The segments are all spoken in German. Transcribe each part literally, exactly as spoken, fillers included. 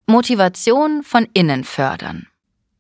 Motivation von innen fördern.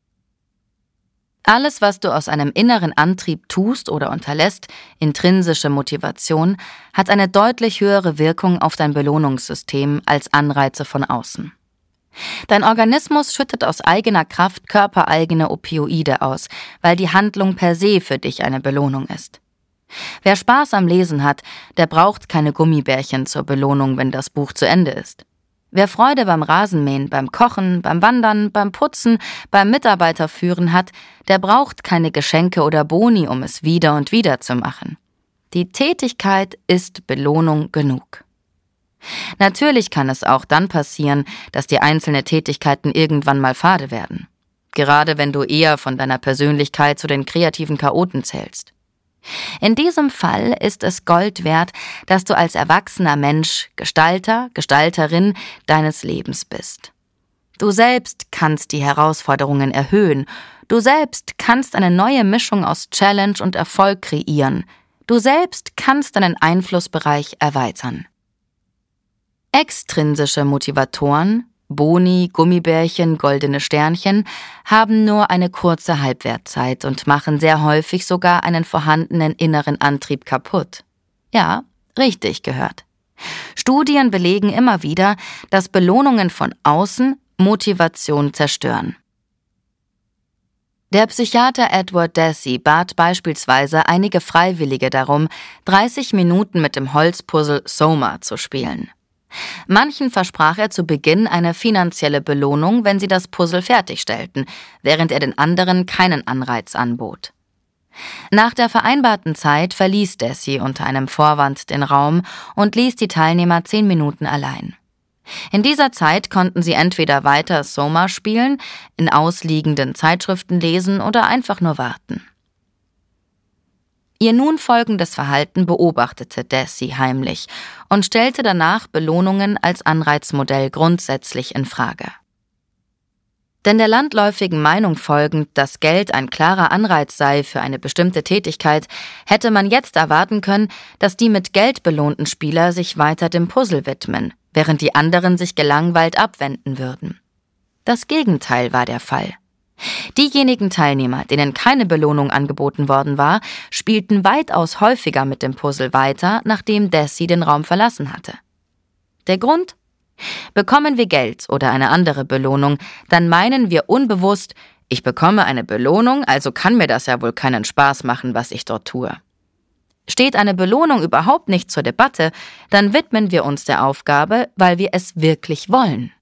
Alles, was du aus einem inneren Antrieb tust oder unterlässt, intrinsische Motivation, hat eine deutlich höhere Wirkung auf dein Belohnungssystem als Anreize von außen. Dein Organismus schüttet aus eigener Kraft körpereigene Opioide aus, weil die Handlung per se für dich eine Belohnung ist. Wer Spaß am Lesen hat, der braucht keine Gummibärchen zur Belohnung, wenn das Buch zu Ende ist. Wer Freude beim Rasenmähen, beim Kochen, beim Wandern, beim Putzen, beim Mitarbeiterführen hat, der braucht keine Geschenke oder Boni, um es wieder und wieder zu machen. Die Tätigkeit ist Belohnung genug. Natürlich kann es auch dann passieren, dass dir einzelne Tätigkeiten irgendwann mal fade werden. Gerade wenn du eher von deiner Persönlichkeit zu den kreativen Chaoten zählst. In diesem Fall ist es Gold wert, dass du als erwachsener Mensch Gestalter, Gestalterin deines Lebens bist. Du selbst kannst die Herausforderungen erhöhen. Du selbst kannst eine neue Mischung aus Challenge und Erfolg kreieren. Du selbst kannst deinen Einflussbereich erweitern. Extrinsische Motivatoren, Boni, Gummibärchen, goldene Sternchen, haben nur eine kurze Halbwertzeit und machen sehr häufig sogar einen vorhandenen inneren Antrieb kaputt. Ja, richtig gehört. Studien belegen immer wieder, dass Belohnungen von außen Motivation zerstören. Der Psychiater Edward Deci bat beispielsweise einige Freiwillige darum, dreißig Minuten mit dem Holzpuzzle Soma zu spielen. Manchen versprach er zu Beginn eine finanzielle Belohnung, wenn sie das Puzzle fertigstellten, während er den anderen keinen Anreiz anbot. Nach der vereinbarten Zeit verließ Deci unter einem Vorwand den Raum und ließ die Teilnehmer zehn Minuten allein. In dieser Zeit konnten sie entweder weiter Soma spielen, in ausliegenden Zeitschriften lesen oder einfach nur warten. Ihr nun folgendes Verhalten beobachtete Deci heimlich und stellte danach Belohnungen als Anreizmodell grundsätzlich in Frage. Denn der landläufigen Meinung folgend, dass Geld ein klarer Anreiz sei für eine bestimmte Tätigkeit, hätte man jetzt erwarten können, dass die mit Geld belohnten Spieler sich weiter dem Puzzle widmen, während die anderen sich gelangweilt abwenden würden. Das Gegenteil war der Fall. Diejenigen Teilnehmer, denen keine Belohnung angeboten worden war, spielten weitaus häufiger mit dem Puzzle weiter, nachdem Deci den Raum verlassen hatte. Der Grund? Bekommen wir Geld oder eine andere Belohnung, dann meinen wir unbewusst, ich bekomme eine Belohnung, also kann mir das ja wohl keinen Spaß machen, was ich dort tue. Steht eine Belohnung überhaupt nicht zur Debatte, dann widmen wir uns der Aufgabe, weil wir es wirklich wollen.